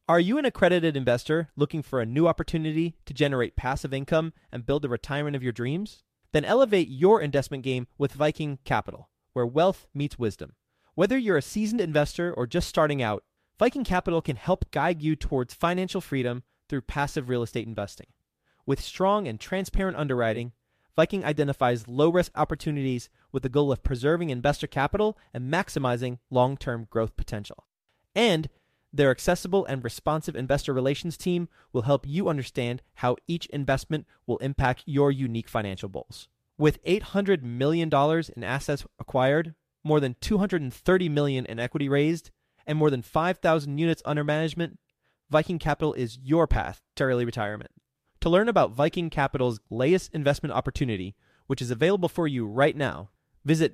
Are you an accredited investor looking for a new opportunity to generate passive income and build the retirement of your dreams? Then elevate your investment game with Viking Capital, where wealth meets wisdom. Whether you're a seasoned investor or just starting out, Viking Capital can help guide you towards financial freedom through passive real estate investing. With strong and transparent underwriting, Viking identifies low-risk opportunities with the goal of preserving investor capital and maximizing long-term growth potential. And their accessible and responsive investor relations team will help you understand how each investment will impact your unique financial goals. With $800 million in assets acquired, more than $230 million in equity raised, and more than 5,000 units under management, Viking Capital is your path to early retirement. To learn about Viking Capital's latest investment opportunity, which is available for you right now, visit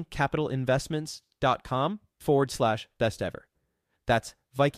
vikingcapitalinvestments.com/best ever. That's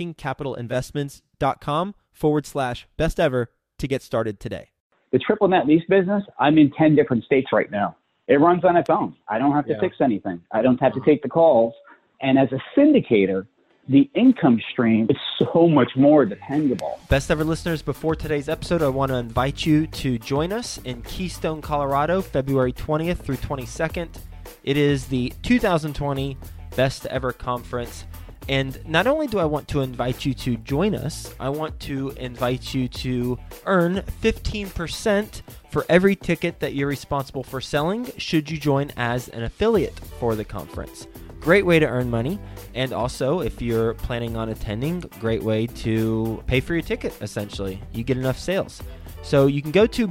vikingcapitalinvestments.com/best ever to get started today. The triple net lease business, I'm in 10 different states right now. It runs on its own. I don't have to fix anything. I don't have to take the calls. And as a syndicator, the income stream is so much more dependable. Best ever listeners, before today's episode, I want to invite you to join us in Keystone, Colorado, February 20th through 22nd. It is the 2020 Best Ever Conference. And not only do I want to invite you to join us, I want to invite you to earn 15% for every ticket that you're responsible for selling should you join as an affiliate for the conference. Great way to earn money. And also, if you're planning on attending, great way to pay for your ticket, essentially. You get enough sales. So you can go to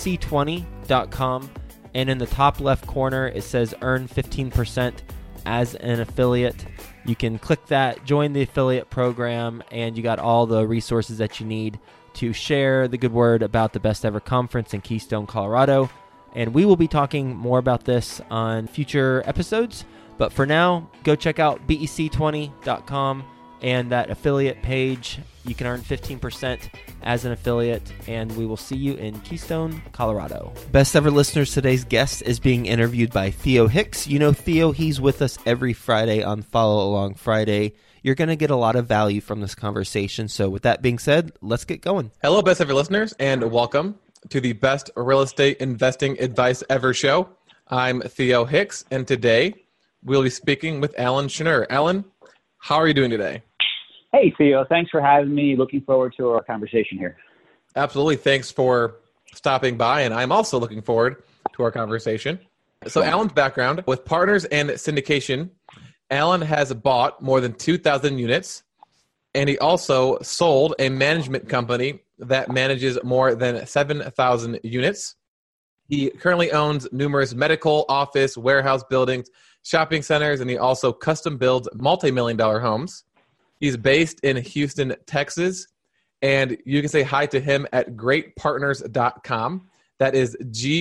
bec20.com, and in the top left corner, it says earn 15% as an affiliate. You can click that, join the affiliate program, and you got all the resources that you need to share the good word about the Best Ever Conference in Keystone, Colorado. And we will be talking more about this on future episodes. But for now, go check out bec20.com and that affiliate page. You can earn 15% as an affiliate, and we will see you in Keystone, Colorado. Best ever listeners, today's guest is being interviewed by Theo Hicks. You know Theo, he's with us every Friday on Follow Along Friday. You're going to get a lot of value from this conversation. So with that being said, let's get going. Hello, best ever listeners, and welcome to the Best Real Estate Investing Advice Ever show. I'm Theo Hicks, and today we'll be speaking with Alan Schnur. Alan, how are you doing today? Hey, Theo. Thanks for having me. Looking forward to our conversation here. Absolutely. Thanks for stopping by, and I'm also looking forward to our conversation. So Alan's background with partners and syndication, Alan has bought more than 2,000 units, and he also sold a management company that manages more than 7,000 units. He currently owns numerous medical, office, warehouse buildings, shopping centers, and he also custom builds multi-million-dollar homes. He's based in Houston, Texas, and you can say hi to him at greatpartners.com. That is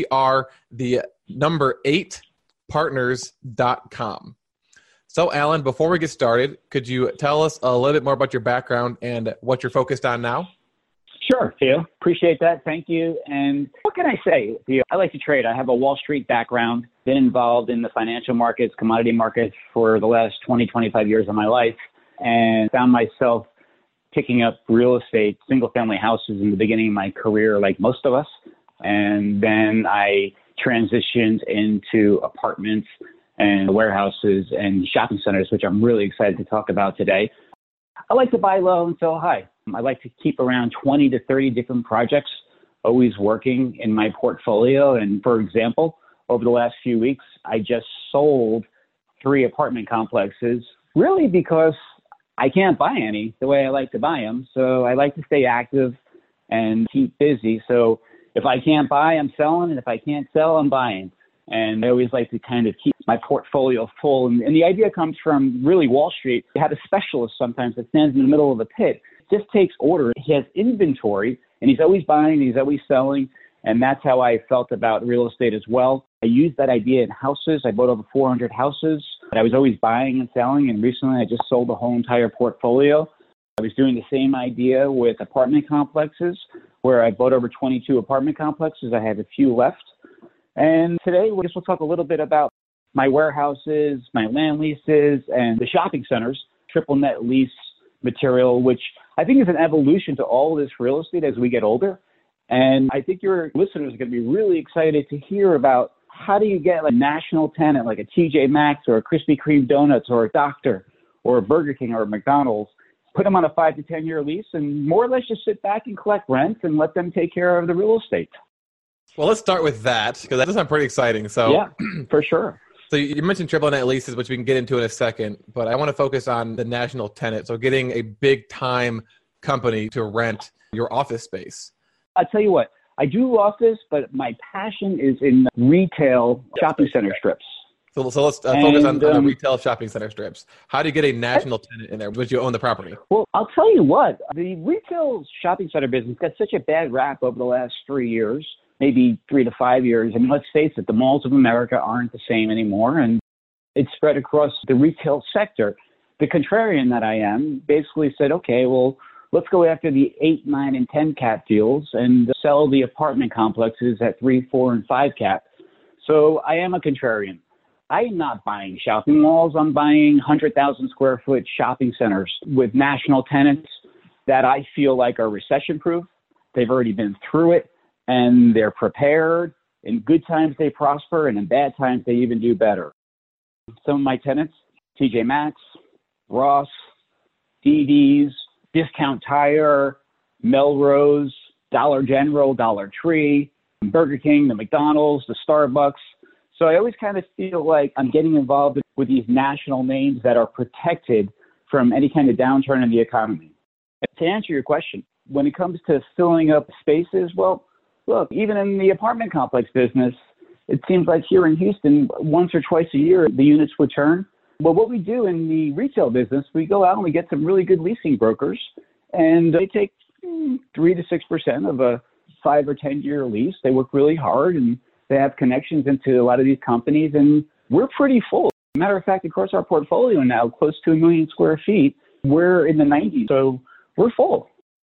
GR8 partners.com. So, Alan, before we get started, could you tell us a little bit more about your background and what you're focused on now? Sure, Theo. Appreciate that. Thank you. And what can I say, Theo? I like to trade. I have a Wall Street background, been involved in the financial markets, commodity markets for the last 20, 25 years of my life, and found myself picking up real estate, single-family houses in the beginning of my career, like most of us. And then I transitioned into apartments and warehouses and shopping centers, which I'm really excited to talk about today. I like to buy low and sell high. I like to keep around 20 to 30 different projects always working in my portfolio. And for example, over the last few weeks, I just sold 3 apartment complexes, really because I can't buy any the way I like to buy them. So I like to stay active and keep busy. So if I can't buy, I'm selling. And if I can't sell, I'm buying. And I always like to kind of keep my portfolio full. And the idea comes from really Wall Street. You have a specialist sometimes that stands in the middle of a pit, just takes order. He has inventory, and he's always buying, he's always selling. And that's how I felt about real estate as well. I used that idea in houses. I bought over 400 houses that I was always buying and selling. And recently I just sold the whole entire portfolio. I was doing the same idea with apartment complexes, where I bought over 22 apartment complexes. I have a few left. And today we'll talk a little bit about my warehouses, my land leases, and the shopping centers, triple net lease material, which I think is an evolution to all this real estate as we get older. And I think your listeners are going to be really excited to hear about how do you get a national tenant like a TJ Maxx or a Krispy Kreme Donuts or a Doctor or a Burger King or a McDonald's, put them on a 5 to 10 year lease and more or less just sit back and collect rent and let them take care of the real estate. Well, let's start with that because that does sound pretty exciting. So yeah, for sure. So you mentioned triple net leases, which we can get into in a second, but I want to focus on the national tenant. So getting a big time company to rent your office space. I'll tell you what, I do office, but my passion is in retail shopping center strips. So let's focus on the retail shopping center strips. How do you get a national tenant in there? Would you own the property? Well, I'll tell you what, the retail shopping center business got such a bad rap over the last 3 years, maybe 3 to 5 years. And let's face it, the malls of America aren't the same anymore. And it's spread across the retail sector. The contrarian that I am basically said, okay, well, let's go after the 8, 9, and 10 cap deals and sell the apartment complexes at 3, 4, and 5 cap. So I am a contrarian. I am not buying shopping malls. I'm buying 100,000 square foot shopping centers with national tenants that I feel like are recession proof. They've already been through it and they're prepared. In good times, they prosper, and in bad times, they even do better. Some of my tenants, TJ Maxx, Ross, DD's, Discount Tire, Melrose, Dollar General, Dollar Tree, Burger King, the McDonald's, the Starbucks. So I always kind of feel like I'm getting involved with these national names that are protected from any kind of downturn in the economy. To answer your question, when it comes to filling up spaces, well, look, even in the apartment complex business, it seems like here in Houston, once or twice a year, the units would turn. Well, what we do in the retail business, we go out and we get some really good leasing brokers, and they take 3 to 6% of a 5 or 10 year lease. They work really hard and they have connections into a lot of these companies, and we're pretty full. Matter of fact, across our portfolio now, close to 1 million square feet, we're in the 90s, so we're full.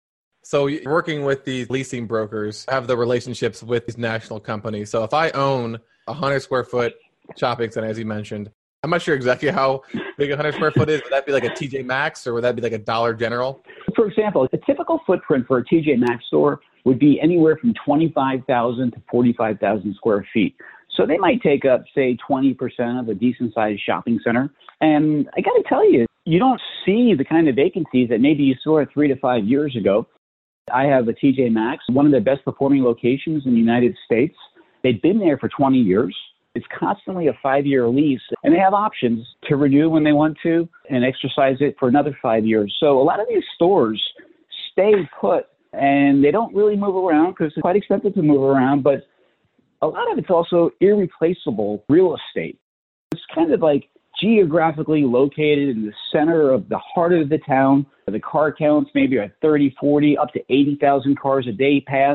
So you're working with these leasing brokers, have the relationships with these national companies. So if I own a 100 square foot shopping center, as you mentioned, I'm not sure exactly how big a 100 square foot is. Would that be like a TJ Maxx or would that be like a Dollar General? For example, a typical footprint for a TJ Maxx store would be anywhere from 25,000 to 45,000 square feet. So they might take up, say, 20% of a decent-sized shopping center. And I got to tell you, you don't see the kind of vacancies that maybe you saw 3 to 5 years ago. I have a TJ Maxx, one of the best performing locations in the United States. They've been there for 20 years. It's constantly a 5-year lease, and they have options to renew when they want to and exercise it for another 5 years. So a lot of these stores stay put, and they don't really move around because it's quite expensive to move around, but a lot of it's also irreplaceable real estate. It's kind of like geographically located in the center of the heart of the town. The car counts maybe are 30, 40, up to 80,000 cars a day pass.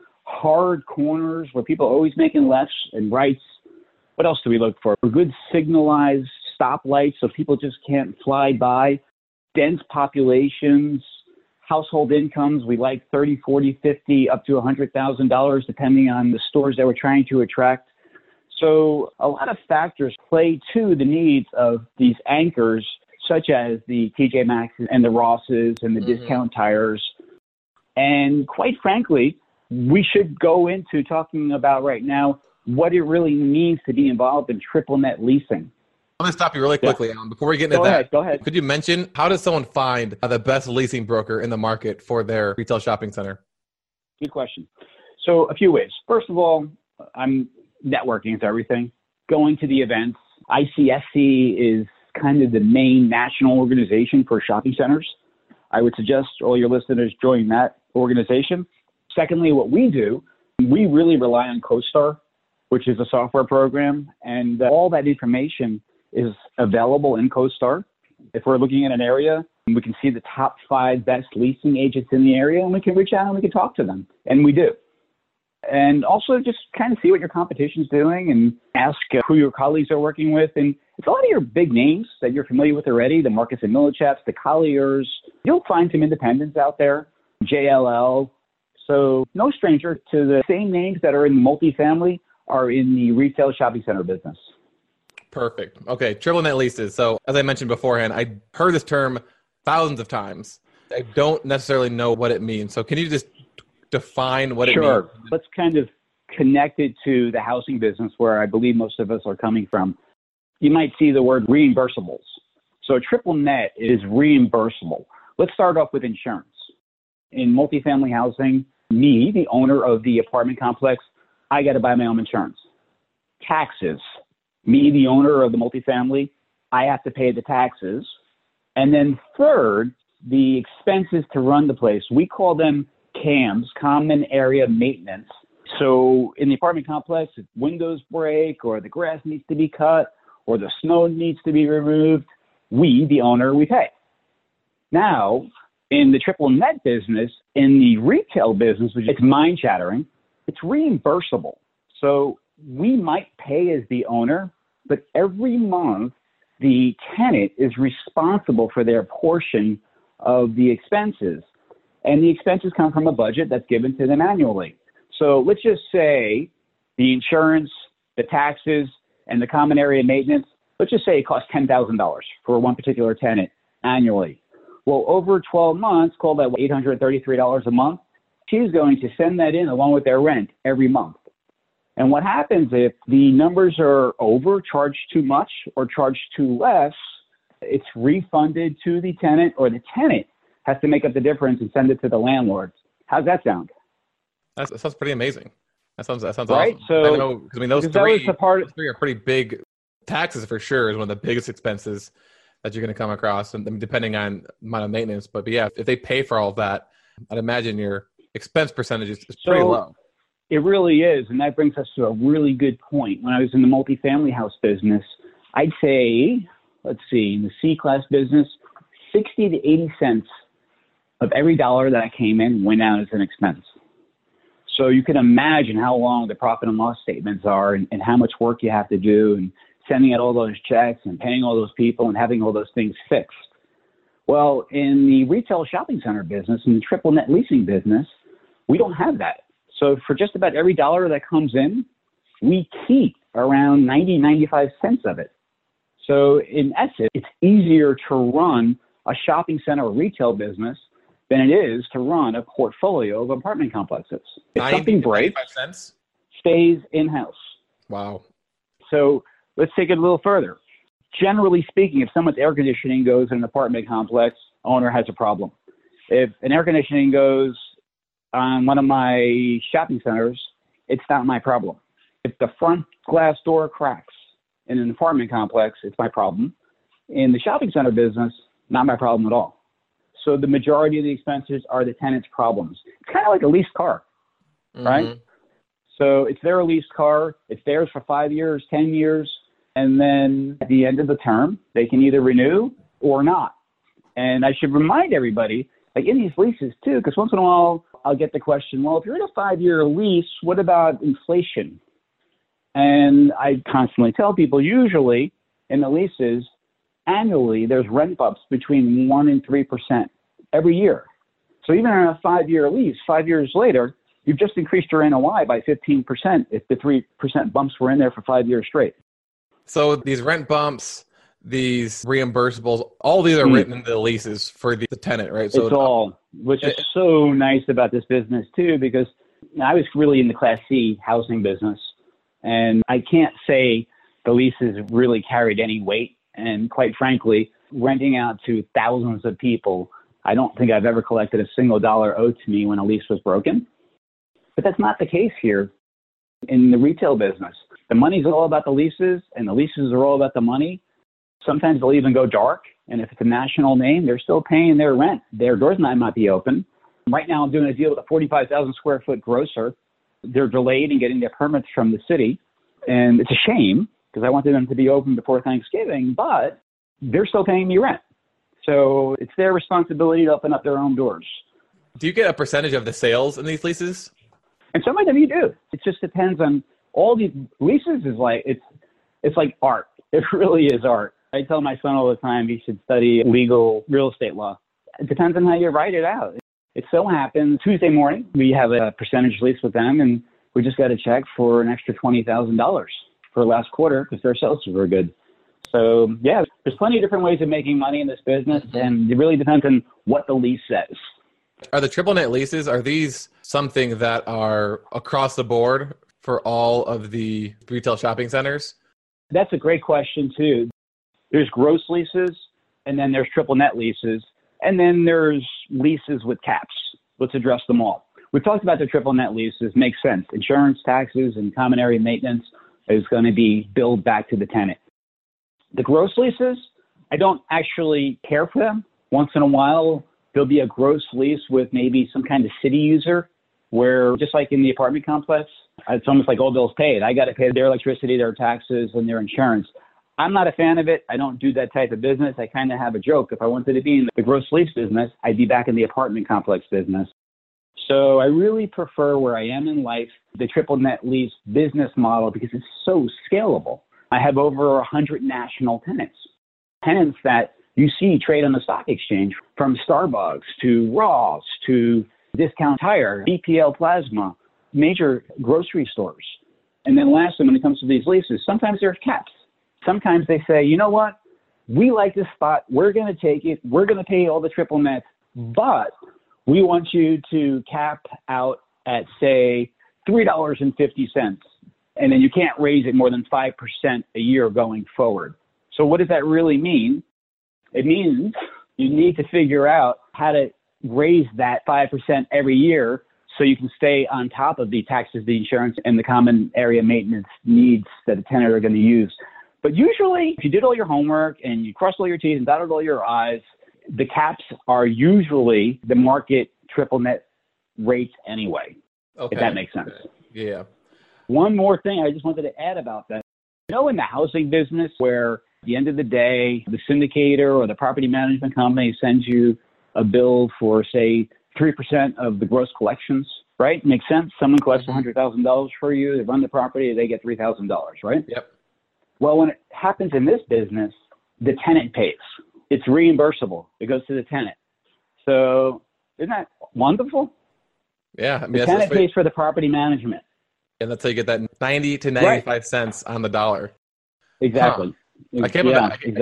Hard corners where people are always making lefts and rights. What else do we look for? Good signalized stoplights so people just can't fly by. Dense populations, household incomes. We like 30, 40, 50, up to $100,000 depending on the stores that we're trying to attract. So a lot of factors play to the needs of these anchors, such as the TJ Maxx and the Rosses and the Discount Tires. And quite frankly, we should go into talking about right now what it really means to be involved in triple net leasing. I'm going to stop you really quickly, Alan. Before we get into that, go ahead. Could you mention, how does someone find the best leasing broker in the market for their retail shopping center? Good question. So a few ways. First of all, I'm networking is everything. Going to the events. ICSC is kind of the main national organization for shopping centers. I would suggest all your listeners join that organization. Secondly, what we do, we really rely on CoStar, which is a software program, and all that information is available in CoStar. If we're looking at an area, we can see the top 5 best leasing agents in the area, and we can reach out and we can talk to them, and we do. And also just kind of see what your competition's doing and ask who your colleagues are working with. And it's a lot of your big names that you're familiar with already, the Marcus and Millichap's, the Colliers. You'll find some independents out there, JLL. So no stranger to the same names that are in multifamily are in the retail shopping center business. Perfect. Okay, triple net leases. So as I mentioned beforehand, I heard this term thousands of times. I don't necessarily know what it means. So can you just define what it means? Sure. Let's kind of connect it to the housing business where I believe most of us are coming from. You might see the word reimbursables. So a triple net is reimbursable. Let's start off with insurance. In multifamily housing, me, the owner of the apartment complex, I got to buy my own insurance. Taxes. Me, the owner of the multifamily, I have to pay the taxes. And then third, the expenses to run the place. We call them CAMs, common area maintenance. So in the apartment complex, if windows break or the grass needs to be cut or the snow needs to be removed, we, the owner, we pay. Now, in the triple net business, in the retail business, which it's mind-shattering, it's reimbursable. So we might pay as the owner, but every month the tenant is responsible for their portion of the expenses. And the expenses come from a budget that's given to them annually. So let's just say the insurance, the taxes, and the common area maintenance, let's just say it costs $10,000 for one particular tenant annually. Well, over 12 months, call that $833 a month, she's going to send that in along with their rent every month. And what happens if the numbers are over, charged too much or charged too less, it's refunded to the tenant, or the tenant has to make up the difference and send it to the landlord. How's that sound? That sounds pretty amazing. That sounds right? awesome. So, I know, because those three are pretty big. Taxes for sure is one of the biggest expenses that you're going to come across, and depending on amount of maintenance. But yeah, if they pay for all of that, I'd imagine your expense percentage is pretty low. It really is, and that brings us to a really good point. When I was in the multifamily house business, I'd say, let's see, in the C-class business, 60 to 80 cents of every dollar that came in went out as an expense. So you can imagine how long the profit and loss statements are and how much work you have to do and sending out all those checks and paying all those people and having all those things fixed. Well, in the retail shopping center business, in the triple net leasing business, we don't have that. So for just about every dollar that comes in, we keep around 90, 95 cents of it. So in essence, it's easier to run a shopping center or retail business than it is to run a portfolio of apartment complexes. If something breaks, stays in-house. Wow. So let's take it a little further. Generally speaking, if someone's air conditioning goes in an apartment complex, owner has a problem. If an air conditioning goes on one of my shopping centers, it's not my problem. If the front glass door cracks in an apartment complex, it's my problem. In the shopping center business, not my problem at all. So the majority of the expenses are the tenant's problems. It's kind of like a leased car, right? So it's their leased car. It's theirs for 5 years, 10 years. And then at the end of the term, they can either renew or not. And I should remind everybody, like in these leases too, because once in a while I'll get the question, well, if you're in a 5-year lease, what about inflation? And I constantly tell people, usually in the leases, annually, there's rent bumps between 1% and 3% every year. So even on a 5-year lease, 5 years later, you've just increased your NOI by 15% if the 3% bumps were in there for 5 years straight. So these rent bumps, these reimbursables, all these are written into the leases for the tenant, right? So it's all, which is so nice about this business too, because I was really in the Class C housing business, and I can't say the leases really carried any weight. And quite frankly, renting out to thousands of people, I don't think I've ever collected a single dollar owed to me when a lease was broken. But that's not the case here in the retail business. The money's all about the leases, and the leases are all about the money. Sometimes they'll even go dark, and if it's a national name, they're still paying their rent. Their doors might be open. Right now, I'm doing a deal with a 45,000 square foot grocer. They're delayed in getting their permits from the city, and it's a shame because I wanted them to be open before Thanksgiving, but they're still paying me rent. So it's their responsibility to open up their own doors. Do you get a percentage of the sales in these leases? And some of them you do. It just depends on all these leases. Is like it's like art. It really is art. I tell my son all the time he should study legal real estate law. It depends on how you write it out. It so happens Tuesday morning we have a percentage lease with them, and we just got a check for an extra $20,000 for last quarter because their sales were good. So, yeah, there's plenty of different ways of making money in this business, and it really depends on what the lease says. Are the triple net leases, are these something that are across the board for all of the retail shopping centers? That's a great question, too. There's gross leases, and then there's triple net leases, and then there's leases with caps. Let's address them all. We've talked about the triple net leases. Makes sense. Insurance, taxes, and common area maintenance is going to be billed back to the tenant. The gross leases, I don't actually care for them. Once in a while, there'll be a gross lease with maybe some kind of city user where, just like in the apartment complex, it's almost like all bills paid. I got to pay their electricity, their taxes, and their insurance. I'm not a fan of it. I don't do that type of business. I kind of have a joke. If I wanted to be in the gross lease business, I'd be back in the apartment complex business. So I really prefer where I am in life, the triple net lease business model, because it's so scalable. I have over 100 national tenants that you see trade on the stock exchange, from Starbucks to Ross to Discount Tire, BPL Plasma, major grocery stores. And then lastly, when it comes to these leases, sometimes there's caps. Sometimes they say, you know what, we like this spot, we're going to take it, we're going to pay all the triple nets, but we want you to cap out at, say, $3.50. And then you can't raise it more than 5% a year going forward. So what does that really mean? It means you need to figure out how to raise that 5% every year so you can stay on top of the taxes, the insurance, and the common area maintenance needs that a tenant are going to use. But usually, if you did all your homework and you crossed all your T's and dotted all your I's, the caps are usually the market triple net rates anyway, if that makes sense. Yeah. One more thing I just wanted to add about that. You know, in the housing business where at the end of the day, the syndicator or the property management company sends you a bill for, say, 3% of the gross collections, right? Makes sense. Someone collects $100,000 for you. They run the property. They get $3,000, right? Yep. Well, when it happens in this business, the tenant pays. It's reimbursable. It goes to the tenant. So isn't that wonderful? Yeah. I mean, the tenant pays for the property management. And that's how you get that 90 to 95 cents on the dollar. Exactly. Huh. I can't believe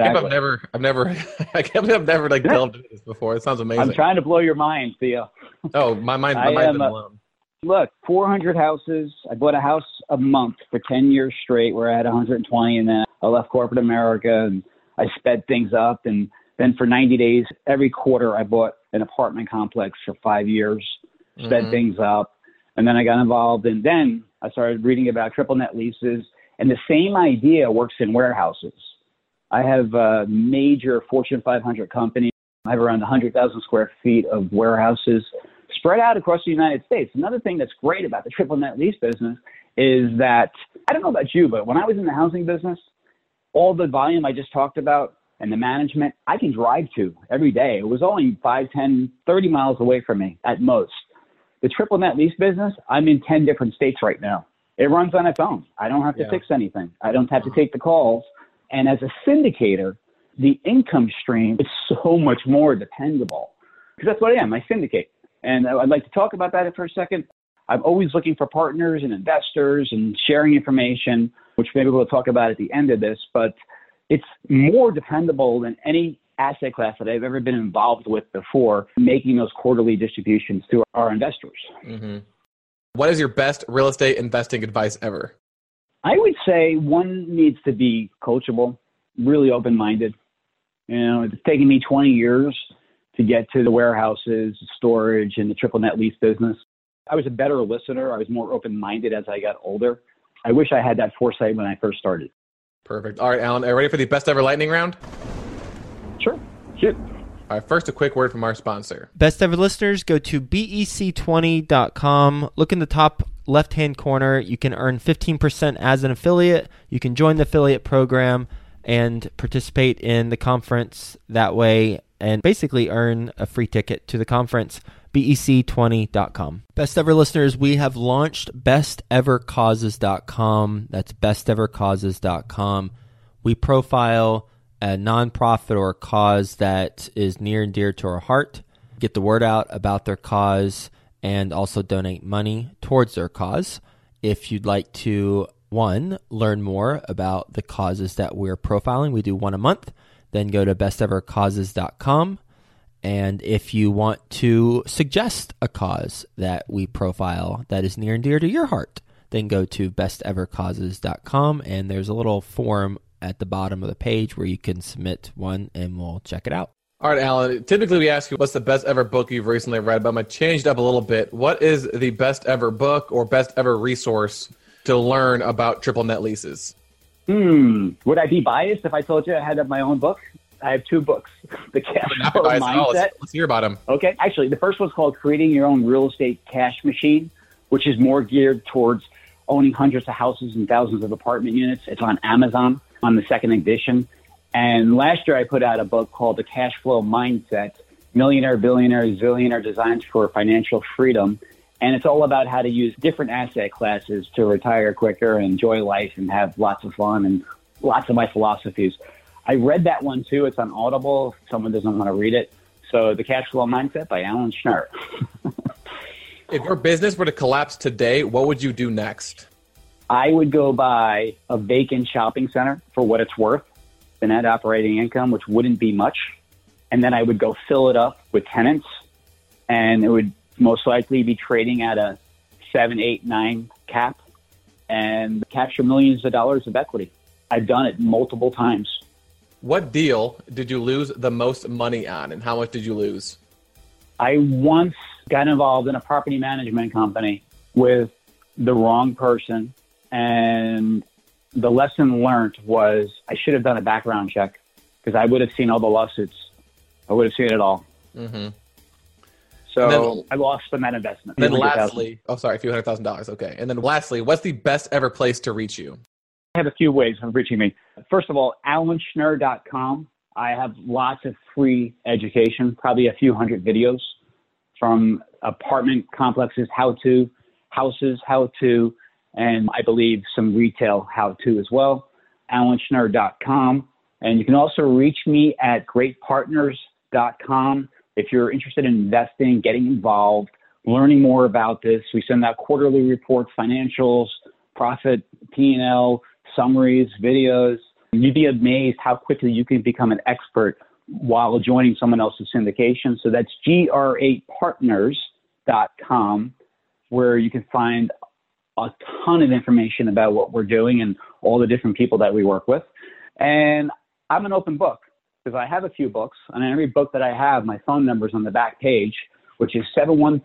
I've never like delved into this before. It sounds amazing. I'm trying to blow your mind, Theo. Oh, my mind's been blown. Look, 400 houses. I bought a house a month for 10 years straight where I had 120, and then I left corporate America and I sped things up. And then for 90 days, every quarter, I bought an apartment complex for 5 years, sped things up. And then I got involved, and then I started reading about triple net leases. And the same idea works in warehouses. I have a major Fortune 500 company. I have around 100,000 square feet of warehouses spread out across the United States. Another thing that's great about the triple net lease business is that, I don't know about you, but when I was in the housing business, all the volume I just talked about and the management, I can drive to every day. It was only 5, 10, 30 miles away from me at most. The triple net lease business, I'm in 10 different states right now. It runs on its own. I don't have to fix anything. I don't have to take the calls. And as a syndicator, the income stream is so much more dependable because that's what I am. I syndicate. And I'd like to talk about that for a second. I'm always looking for partners and investors and sharing information, which maybe we'll talk about at the end of this, but it's more dependable than any asset class that I've ever been involved with before, making those quarterly distributions to our investors. Mm-hmm. What is your best real estate investing advice ever? I would say one needs to be coachable, really open-minded. You know, it's taken me 20 years to get to the warehouses, storage, and the triple net lease business. I was a better listener. I was more open-minded as I got older. I wish I had that foresight when I first started. Perfect. All right, Alan, are you ready for the best ever lightning round? Sure. Shoot. All right, first, a quick word from our sponsor. Best ever listeners, go to bec20.com. Look in the top left-hand corner. You can earn 15% as an affiliate. You can join the affiliate program and participate in the conference that way and basically earn a free ticket to the conference. bec20.com. Best ever listeners, we have launched bestevercauses.com. That's bestevercauses.com. We profile a nonprofit or a cause that is near and dear to our heart, get the word out about their cause, and also donate money towards their cause. If you'd like to one, learn more about the causes that we're profiling. We do one a month. Then go to bestevercauses.com. And if you want to suggest a cause that we profile that is near and dear to your heart, then go to bestevercauses.com. And there's a little form at the bottom of the page where you can submit one and we'll check it out. All right, Alan, typically we ask you what's the best ever book you've recently read, but I'm going to change it up a little bit. What is the best ever book or best ever resource to learn about triple net leases? Would I be biased if I told you I had my own book? I have two books. The Cash Flow Mindset. Let's hear about them. Okay. Actually, the first one's called Creating Your Own Real Estate Cash Machine, which is more geared towards owning hundreds of houses and thousands of apartment units. It's on Amazon on the second edition. And last year I put out a book called The Cash Flow Mindset, Millionaire, Billionaire, Zillionaire Designs for Financial Freedom. And it's all about how to use different asset classes to retire quicker and enjoy life and have lots of fun and lots of my philosophies. I read that one too. It's on Audible if someone doesn't want to read it. So The Cash Flow Mindset by Alan Schnurr. If your business were to collapse today, what would you do next? I would go buy a vacant shopping center for what it's worth, the net operating income, which wouldn't be much. And then I would go fill it up with tenants, and it would most likely be trading at a 7, 8, 9 cap and capture millions of dollars of equity. I've done it multiple times. What deal did you lose the most money on, and how much did you lose? I once got involved in a property management company with the wrong person, and the lesson learned was I should have done a background check because I would have seen all the lawsuits. I would have seen it all. Mm-hmm. So then, I lost on that investment. Then lastly, a few $100,000. Okay. And then lastly, what's the best ever place to reach you? I have a few ways of reaching me. First of all, alanschnurr.com. I have lots of free education, probably a few hundred videos from apartment complexes, how-to, houses, how-to, and I believe some retail how-to as well, alanschnurr.com. And you can also reach me at greatpartners.com if you're interested in investing, getting involved, learning more about this. We send out quarterly reports, financials, profit, P&L, summaries, videos. You'd be amazed how quickly you can become an expert while joining someone else's syndication. So that's gr8partners.com, where you can find a ton of information about what we're doing and all the different people that we work with. And I'm an open book because I have a few books, and in every book that I have, my phone number is on the back page, which is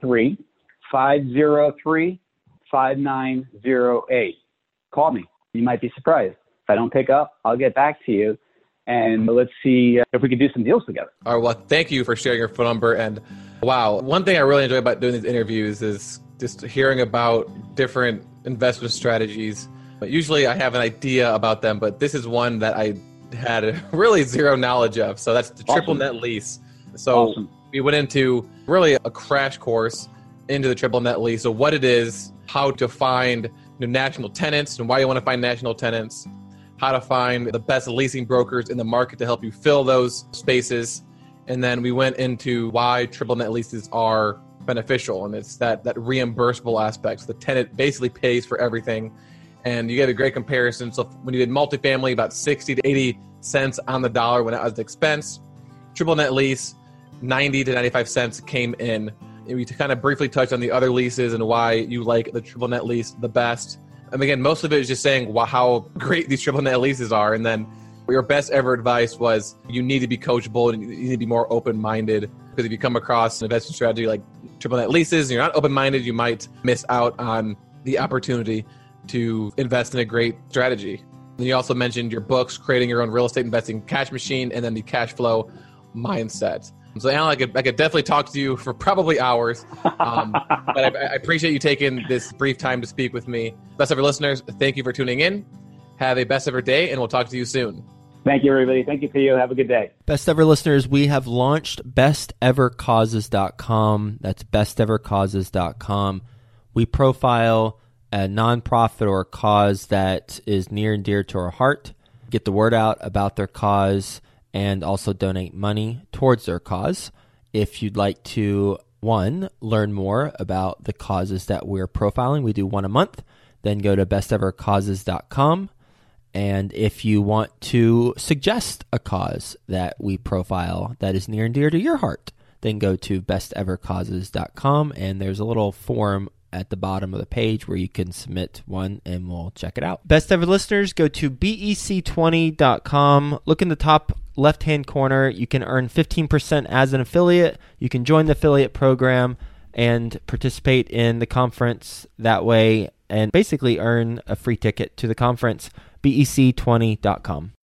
713-503-5908. Call me. You might be surprised. If I don't pick up, I'll get back to you. And let's see if we can do some deals together. All right. Well, thank you for sharing your phone number. And wow, one thing I really enjoy about doing these interviews is just hearing about different investment strategies. But usually I have an idea about them, but this is one that I had really zero knowledge of. So that's the triple net lease. So we went into really a crash course into the triple net lease. So what it is, how to find national tenants and why you want to find national tenants, how to find the best leasing brokers in the market to help you fill those spaces. And then we went into why triple net leases are beneficial. And it's that reimbursable aspect. So the tenant basically pays for everything. And you get a great comparison. So when you did multifamily, about 60 to 80 cents on the dollar when it was an expense. Triple net lease, 90 to 95 cents came in. And we kind of briefly touched on the other leases and why you like the triple net lease the best. And again, most of it is just saying how great these triple net leases are. And then your best ever advice was you need to be coachable and you need to be more open-minded, because if you come across an investment strategy like triple net leases and you're not open-minded, you might miss out on the opportunity to invest in a great strategy. And you also mentioned your books, Creating Your Own Real Estate Investing Cash Machine, and then the Cash Flow Mindset. So, Alan, I could definitely talk to you for probably hours, but I appreciate you taking this brief time to speak with me. Best ever listeners, thank you for tuning in. Have a best ever day, and we'll talk to you soon. Thank you, everybody. Thank you for you. Have a good day. Best ever listeners, we have launched bestevercauses.com. That's bestevercauses.com. We profile a nonprofit or a cause that is near and dear to our heart, get the word out about their cause, and also donate money towards their cause. If you'd like to, one, learn more about the causes that we're profiling, we do one a month. then go to bestevercauses.com. And if you want to suggest a cause that we profile that is near and dear to your heart, then go to bestevercauses.com, and there's a little form at the bottom of the page where you can submit one, and we'll check it out. Best Ever listeners, go to bec20.com. Look in the top left-hand corner. You can earn 15% as an affiliate. You can join the affiliate program and participate in the conference that way and basically earn a free ticket to the conference, bec20.com.